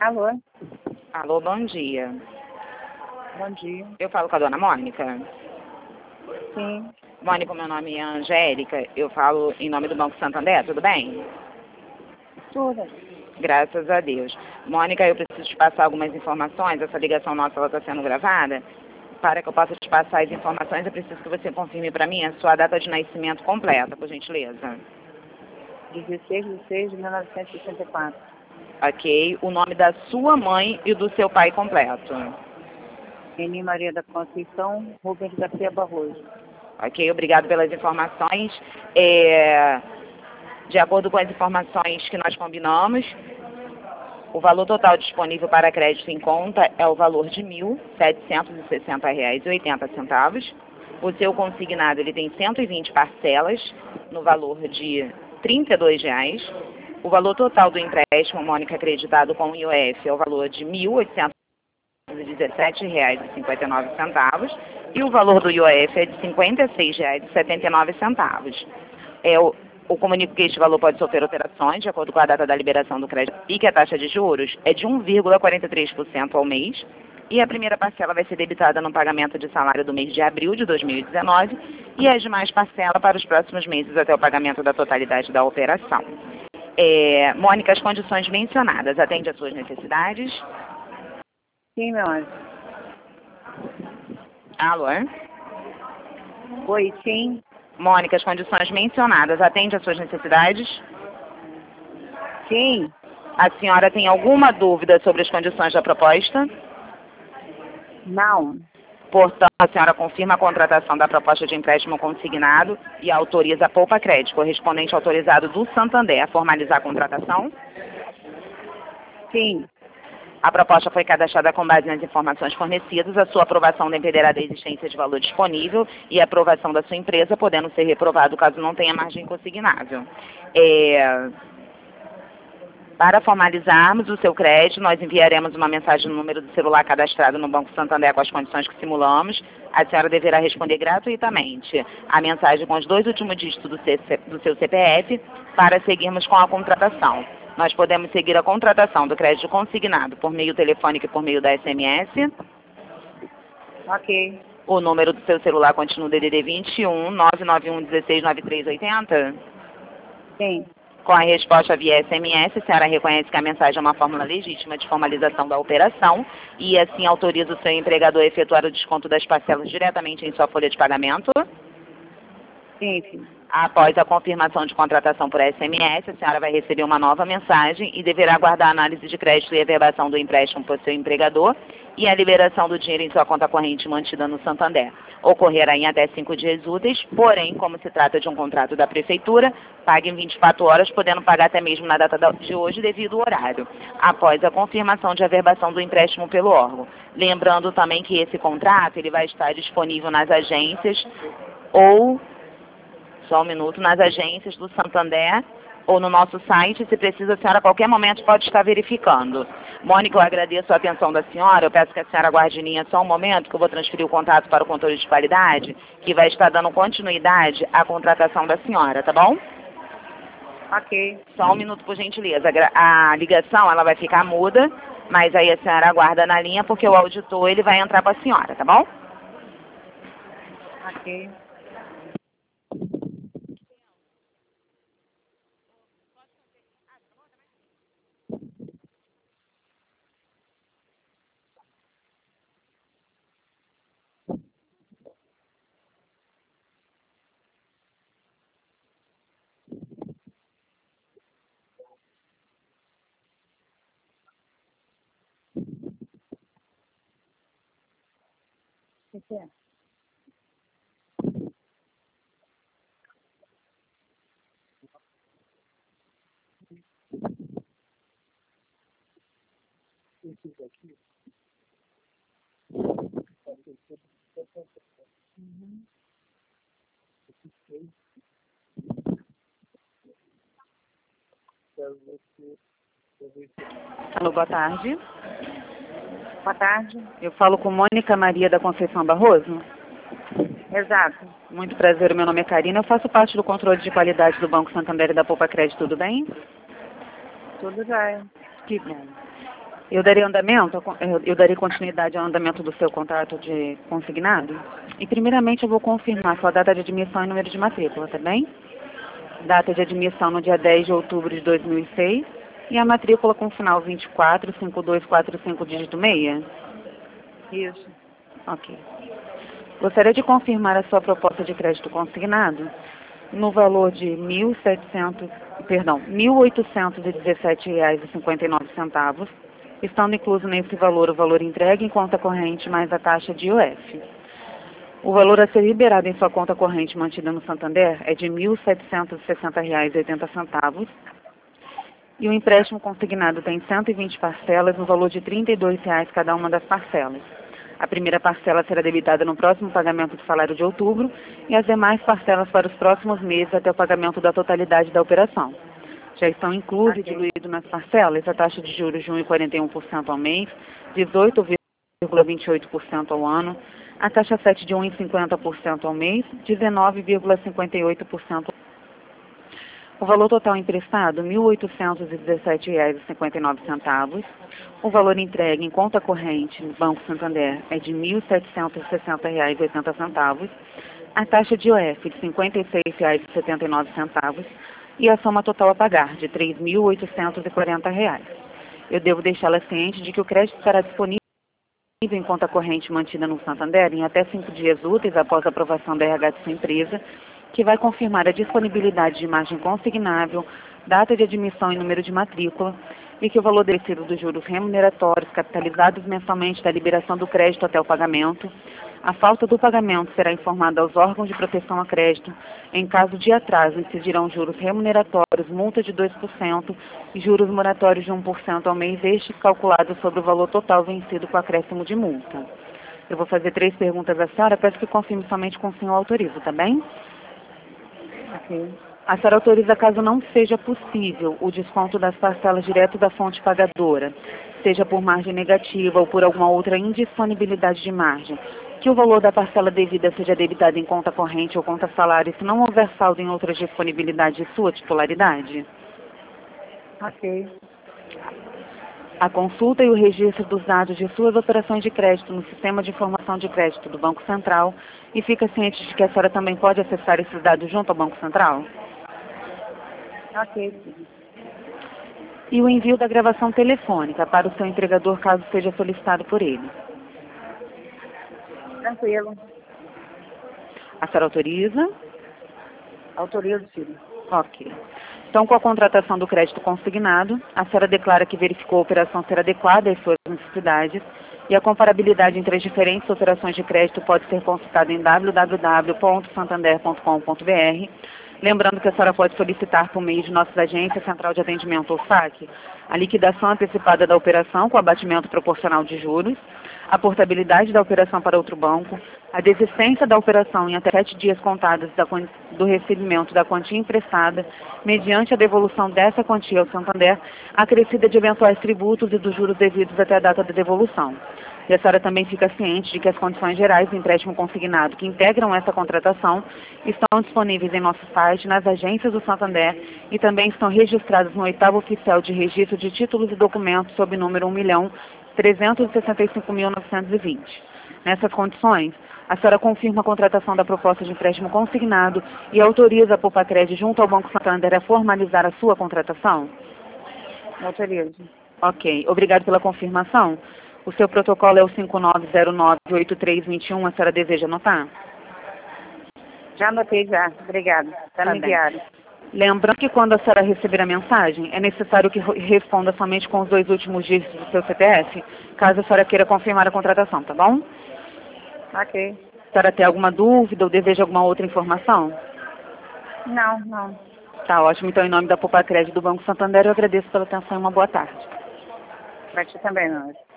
Alô? Alô, bom dia. Bom dia. Eu falo com a dona Mônica. Sim, Mônica, meu nome é Angélica. Eu falo em nome do Banco Santander, tudo bem? tudo. Graças a Deus. Mônica, eu preciso te passar algumas informações. Essa ligação nossa está sendo gravada. Para que eu possa te passar as informações, eu preciso que você confirme para mim a sua data de nascimento completa, por gentileza. 16 de 6 de 1964. Ok. O nome da sua mãe e do seu pai completo. Eni Maria da Conceição Rubens Garcia Barroso. Ok, obrigado pelas informações. De acordo com as informações que nós combinamos, o valor total disponível para crédito em conta é o valor de R$ 1.760,80. O seu consignado ele tem 120 parcelas no valor de R$ 32. O valor total do empréstimo, Mônica, acreditado com o IOF é o valor de R$ 1.817,59 e o valor do IOF é de R$ 56,79. Eu comunico que este valor pode sofrer alterações de acordo com a data da liberação do crédito e que a taxa de juros é de 1,43% ao mês e a primeira parcela vai ser debitada no pagamento de salário do mês de abril de 2019 e as demais parcelas para os próximos meses até o pagamento da totalidade da operação. Mônica, as condições mencionadas atendem às suas necessidades? Sim, meu anjo. Alô? Oi, sim. Mônica, as condições mencionadas atendem às suas necessidades? Sim. A senhora tem alguma dúvida sobre as condições da proposta? Não. Portanto, a senhora confirma a contratação da proposta de empréstimo consignado e autoriza a Poupa Crédito, correspondente autorizado do Santander, a formalizar a contratação? Sim. A proposta foi cadastrada com base nas informações fornecidas. A sua aprovação dependerá da existência de valor disponível e a aprovação da sua empresa, podendo ser reprovado caso não tenha margem consignável. Para formalizarmos o seu crédito, nós enviaremos uma mensagem no número do celular cadastrado no Banco Santander com as condições que simulamos. A senhora deverá responder gratuitamente a mensagem com os 2 últimos dígitos do seu CPF para seguirmos com a contratação. Nós podemos seguir a contratação do crédito consignado por meio telefônico e por meio da SMS. Ok. O número do seu celular continua o DDD 21 991 16 9380. Sim. Com a resposta via SMS, a senhora reconhece que a mensagem é uma fórmula legítima de formalização da operação e assim autoriza o seu empregador a efetuar o desconto das parcelas diretamente em sua folha de pagamento? Sim, sim. Após a confirmação de contratação por SMS, a senhora vai receber uma nova mensagem e deverá aguardar a análise de crédito e averbação do empréstimo por seu empregador e a liberação do dinheiro em sua conta corrente mantida no Santander. Ocorrerá em até 5 dias úteis, porém, como se trata de um contrato da Prefeitura, pague em 24 horas, podendo pagar até mesmo na data de hoje devido ao horário, após a confirmação de averbação do empréstimo pelo órgão. Lembrando também que esse contrato ele vai estar disponível nas agências ou... Só um minuto, nas agências do Santander ou no nosso site, se precisa, a senhora a qualquer momento pode estar verificando. Mônica, eu agradeço a atenção da senhora, eu peço que a senhora aguarde em linha só um momento, que eu vou transferir o contato para o controle de qualidade, que vai estar dando continuidade à contratação da senhora, tá bom? Ok. Só um minuto, por gentileza. A ligação, ela vai ficar muda, mas aí a senhora aguarda na linha, porque o auditor, ele vai entrar com a senhora, tá bom? Ok. O que é? Uhum. Alô, boa tarde. Boa tarde. Eu falo com Mônica Maria da Conceição Barroso. Exato. Muito prazer, meu nome é Karina. Eu faço parte do controle de qualidade do Banco Santander e da Poupa Crédito, tudo bem? Tudo jóia. Que bom. Eu daria andamento, eu daria continuidade ao andamento do seu contrato de consignado. E primeiramente eu vou confirmar sua data de admissão e número de matrícula, tá bem? Data de admissão no dia 10 de outubro de 2006 e a matrícula com final 245245 dígito 6. Isso. Ok. Gostaria de confirmar a sua proposta de crédito consignado no valor de R$ 1.817,59, estando incluso nesse valor o valor entregue em conta corrente mais a taxa de IOF. O valor a ser liberado em sua conta corrente mantida no Santander é de R$ 1.760,80 e o empréstimo consignado tem 120 parcelas no valor de R$ 32,00 cada uma das parcelas. A primeira parcela será debitada no próximo pagamento do salário de outubro e as demais parcelas para os próximos meses até o pagamento da totalidade da operação. Já estão inclusos e diluídos nas parcelas a taxa de juros de 1,41% ao mês, 18,28% ao ano, a taxa 7 de 1,50% ao mês, 19,58%. O valor total emprestado, R$ 1.817,59. O valor entregue em conta corrente no Banco Santander é de R$ 1.760,80. A taxa de IOF de R$ 56,79 e a soma total a pagar de R$ 3.840. Eu devo deixá-la ciente de que o crédito estará disponível em conta corrente mantida no Santander em até 5 dias úteis após a aprovação da RH de sua empresa, que vai confirmar a disponibilidade de margem consignável, data de admissão e número de matrícula, e que o valor descido dos juros remuneratórios capitalizados mensalmente da liberação do crédito até o pagamento. A falta do pagamento será informada aos órgãos de proteção a crédito. Em caso de atraso, incidirão juros remuneratórios, multa de 2% e juros moratórios de 1% ao mês, estes calculados sobre o valor total vencido com acréscimo de multa. Eu vou fazer 3 perguntas à senhora, peço que confirme somente com o senhor autoriza, tá bem? Ok. A senhora autoriza, caso não seja possível, o desconto das parcelas direto da fonte pagadora, seja por margem negativa ou por alguma outra indisponibilidade de margem, que o valor da parcela devida seja debitado em conta corrente ou conta salário, se não houver saldo em outra disponibilidade de sua titularidade? Ok. A consulta e o registro dos dados de suas operações de crédito no Sistema de Informação de Crédito do Banco Central e fica ciente de que a senhora também pode acessar esses dados junto ao Banco Central? Ok. E o envio da gravação telefônica para o seu entregador, caso seja solicitado por ele. Tranquilo. A senhora autoriza? Autorizo, filho. Ok. Então, com a contratação do crédito consignado, a senhora declara que verificou a operação ser adequada às suas necessidades e a comparabilidade entre as diferentes operações de crédito pode ser consultada em www.santander.com.br. Lembrando que a senhora pode solicitar por meio de nossas agências Central de Atendimento ou SAC a liquidação antecipada da operação com abatimento proporcional de juros, a portabilidade da operação para outro banco, a desistência da operação em até 7 dias contados do recebimento da quantia emprestada, mediante a devolução dessa quantia ao Santander, acrescida de eventuais tributos e dos juros devidos até a data da devolução. E a senhora também fica ciente de que as condições gerais do empréstimo consignado que integram essa contratação estão disponíveis em nosso site, nas agências do Santander e também estão registradas no 8º Oficial de Registro de Títulos e Documentos sob número 1.365.920. Nessas condições, a senhora confirma a contratação da proposta de empréstimo consignado e autoriza a Popacred junto ao Banco Santander a formalizar a sua contratação? Autorizo. Ok. Obrigado pela confirmação. O seu protocolo é o 59098321. A senhora deseja anotar? Já anotei já. Obrigada. Já me enviaram. Lembrando que quando a senhora receber a mensagem, é necessário que responda somente com os 2 últimos dígitos do seu CPF, caso a senhora queira confirmar a contratação, tá bom? Ok. A senhora tem alguma dúvida ou deseja alguma outra informação? Não, não. Tá ótimo. Então, em nome da Popacred do Banco Santander, eu agradeço pela atenção e uma boa tarde. Pra ti também, não.